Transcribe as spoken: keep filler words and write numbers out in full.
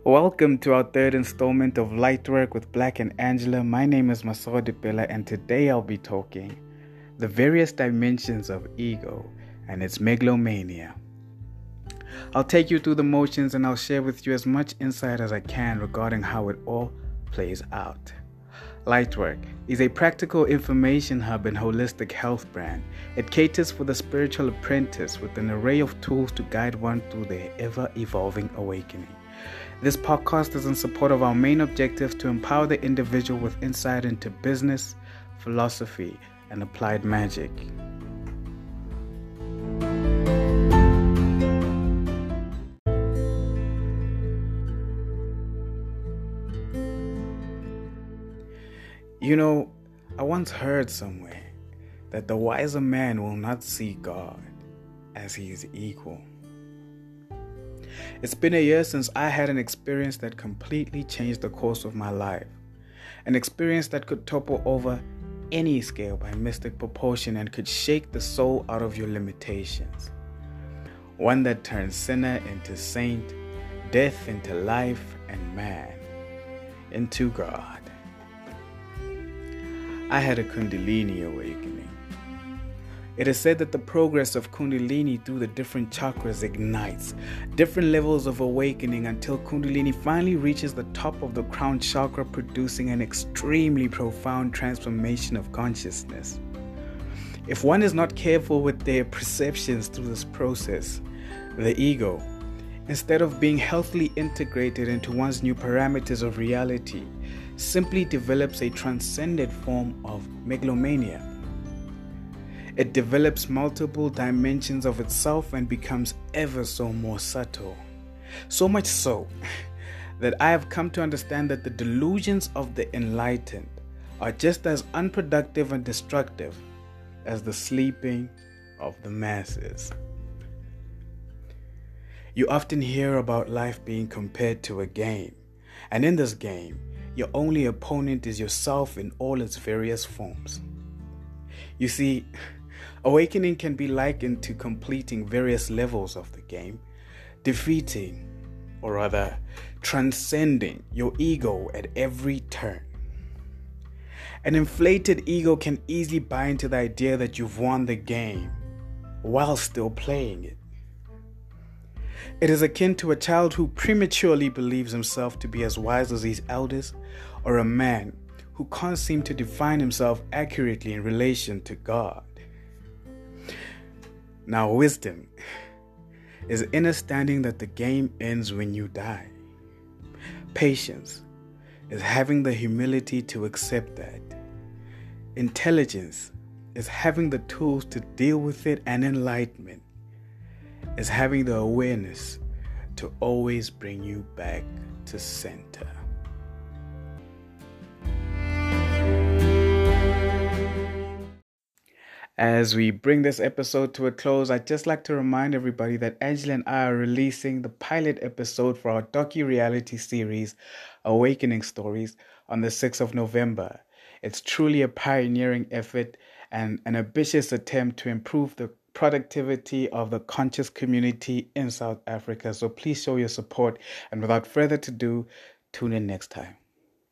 Welcome to our third installment of Lightwork with Black and Angela. My name is Masoro Dipela, and today I'll be talking the various dimensions of ego and its megalomania. I'll take you through the motions and I'll share with you as much insight as I can regarding how it all plays out. Lightwork is a practical information hub and holistic health brand. It caters for the spiritual apprentice with an array of tools to guide one through their ever-evolving awakening. This podcast is in support of our main objective to empower the individual with insight into business, philosophy, and applied magic. You know, I once heard somewhere that the wiser man will not see God as he is equal. It's been a year since I had an experience that completely changed the course of my life. An experience that could topple over any scale by mystic proportion and could shake the soul out of your limitations. One that turned sinner into saint, death into life, and man into God. I had a Kundalini awakening. It is said that the progress of Kundalini through the different chakras ignites different levels of awakening until Kundalini finally reaches the top of the crown chakra, producing an extremely profound transformation of consciousness. If one is not careful with their perceptions through this process, the ego, instead of being healthily integrated into one's new parameters of reality, simply develops a transcendent form of megalomania. It develops multiple dimensions of itself and becomes ever so more subtle. So much so that I have come to understand that the delusions of the enlightened are just as unproductive and destructive as the sleeping of the masses. You often hear about life being compared to a game, and in this game, your only opponent is yourself in all its various forms. You see, awakening can be likened to completing various levels of the game, defeating, or rather, transcending your ego at every turn. An inflated ego can easily buy into the idea that you've won the game while still playing it. It is akin to a child who prematurely believes himself to be as wise as his elders, or a man who can't seem to define himself accurately in relation to God. Now, wisdom is understanding that the game ends when you die. Patience is having the humility to accept that. Intelligence is having the tools to deal with it, and enlightenment is having the awareness to always bring you back to center. As we bring this episode to a close, I'd just like to remind everybody that Angela and I are releasing the pilot episode for our docu-reality series, Awakening Stories, on the sixth of November. It's truly a pioneering effort and an ambitious attempt to improve the productivity of the conscious community in South Africa. So please show your support. And without further ado, tune in next time.